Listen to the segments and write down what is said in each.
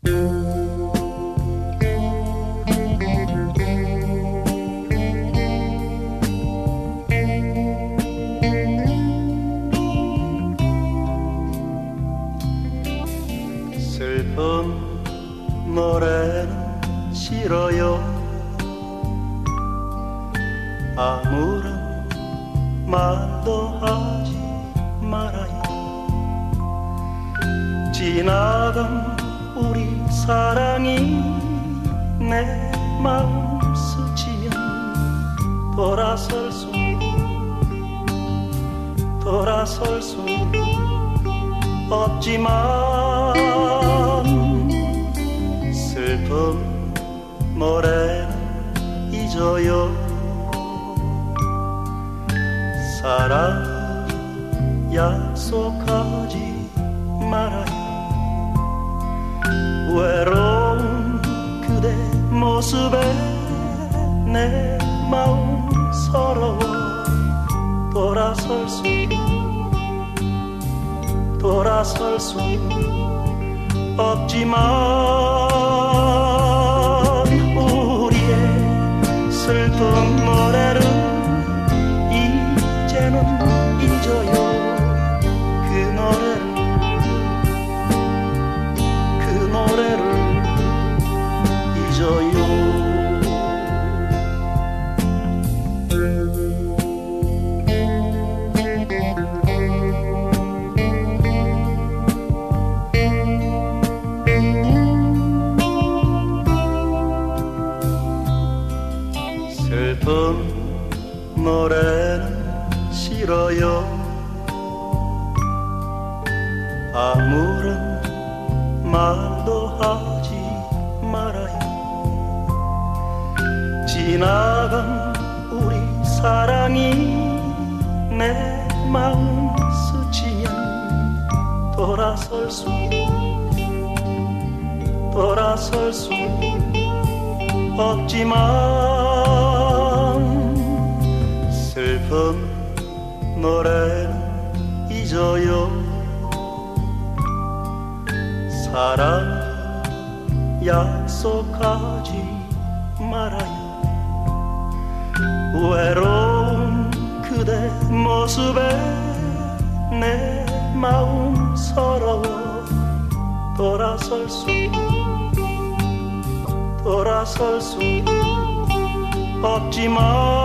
슬픈 노래는 싫어요. 아무런 말도 하지 말아요. 지나간 우리 사랑이 내 마음 스치면 돌아설 수 없지만 슬픈 노래는 잊어요. 사랑 약속하지 말아요. 외로운 그대 모습에 내 마음 서러워 돌아설 수 없지만 우리의 슬픈 노래를 이제는 잊어요. 그 노래를 잊어요. 슬픈 노래는 싫어요. 아무런 말도 하지 말아요. 지나간 우리 사랑이 내 마음 스치면 돌아설 수 없지만 슬픈 노래는 잊어요. 사랑 약속하지 말아요. 외로운 그대 모습에 내 마음 서러워 돌아설 수 없지만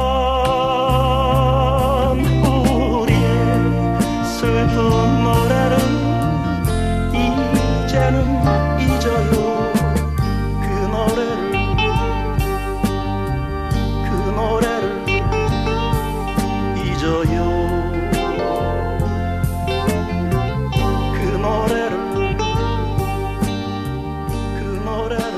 우리의 슬픈 노래를 이제는 잊어요. 그 노래를 잊어요. 그 노래를